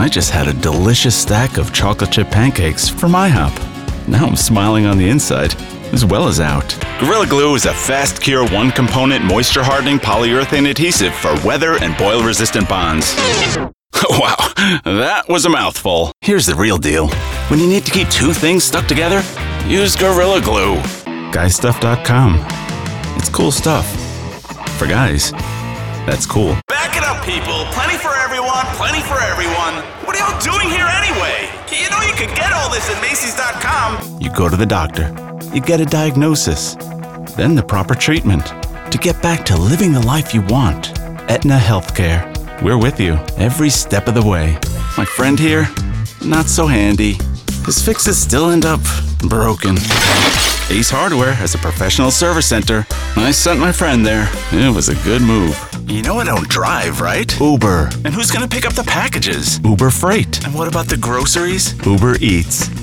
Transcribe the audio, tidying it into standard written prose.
I just had a delicious stack of chocolate chip pancakes from IHOP. Now I'm smiling on the inside, as well as out. Gorilla Glue is a fast cure one-component moisture hardening polyurethane adhesive for weather and boil-resistant bonds. Wow, that was a mouthful. Here's the real deal. When you need to keep two things stuck together, use Gorilla Glue. Guystuff.com. It's cool stuff. For guys, that's cool. Back it up, people. Plenty for everyone, plenty for everyone. What are y'all doing here anyway? You know you could get all this at Macy's.com. You go to the doctor. You get a diagnosis. Then the proper treatment. To get back to living the life you want. Aetna Healthcare. We're with you every step of the way. My friend here, not so handy. His fixes still end up broken. Ace Hardware has a professional service center. I sent my friend there. It was a good move. You know I don't drive, right? Uber. And who's gonna pick up the packages? Uber Freight. And what about the groceries? Uber Eats.